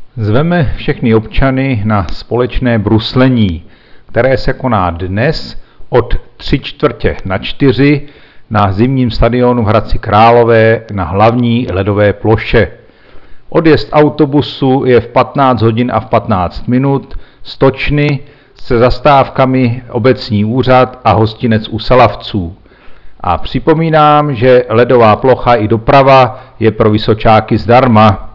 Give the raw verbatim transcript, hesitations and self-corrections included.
Zveme všechny občany na společné bruslení, které se koná dnes od tři čtvrtě na čtyři na zimním stadionu v Hradci Králové na hlavní ledové ploše. Odjezd autobusu je v patnáct hodin a v patnáct minut z Točny se zastávkami Obecní úřad a hostinec u Salavců. A připomínám, že ledová plocha i doprava je pro Vysočáky zdarma.